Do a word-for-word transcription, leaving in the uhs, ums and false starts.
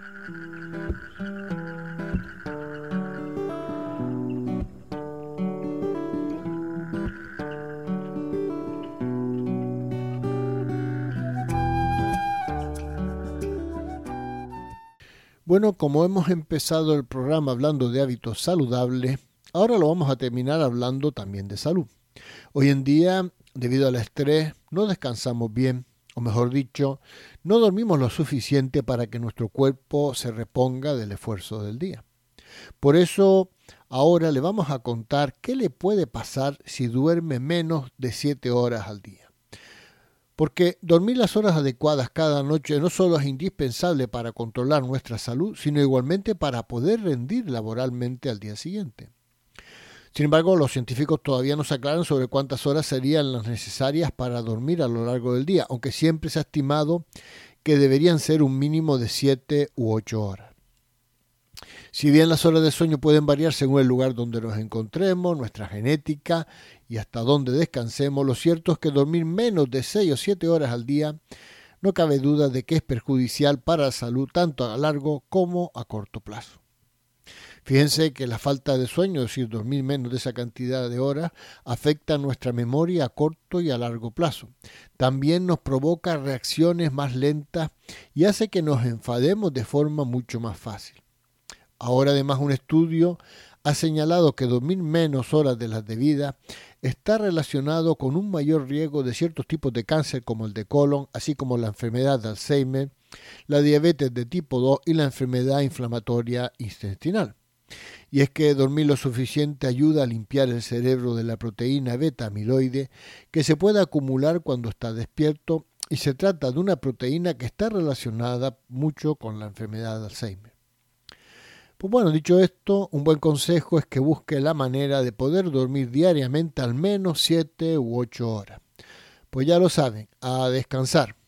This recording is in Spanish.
Bueno, como hemos empezado el programa hablando de hábitos saludables, ahora lo vamos a terminar hablando también de salud. Hoy en día, debido al estrés, no descansamos bien, o mejor dicho, no dormimos lo suficiente para que nuestro cuerpo se reponga del esfuerzo del día. Por eso, ahora le vamos a contar qué le puede pasar si duerme menos de siete horas al día. Porque dormir las horas adecuadas cada noche no solo es indispensable para controlar nuestra salud, sino igualmente para poder rendir laboralmente al día siguiente. Sin embargo, los científicos todavía no se aclaran sobre cuántas horas serían las necesarias para dormir a lo largo del día, aunque siempre se ha estimado que deberían ser un mínimo de siete u ocho horas. Si bien las horas de sueño pueden variar según el lugar donde nos encontremos, nuestra genética y hasta dónde descansemos, lo cierto es que dormir menos de seis o siete horas al día no cabe duda de que es perjudicial para la salud tanto a largo como a corto plazo. Fíjense que la falta de sueño, es decir, dormir menos de esa cantidad de horas, afecta nuestra memoria a corto y a largo plazo. También nos provoca reacciones más lentas y hace que nos enfademos de forma mucho más fácil. Ahora además un estudio ha señalado que dormir menos horas de las debidas está relacionado con un mayor riesgo de ciertos tipos de cáncer como el de colon, así como la enfermedad de Alzheimer, la diabetes de tipo dos y la enfermedad inflamatoria intestinal. Y es que dormir lo suficiente ayuda a limpiar el cerebro de la proteína beta-amiloide que se puede acumular cuando está despierto y se trata de una proteína que está relacionada mucho con la enfermedad de Alzheimer. Pues bueno, dicho esto, un buen consejo es que busque la manera de poder dormir diariamente al menos siete u ocho horas. Pues ya lo saben, a descansar.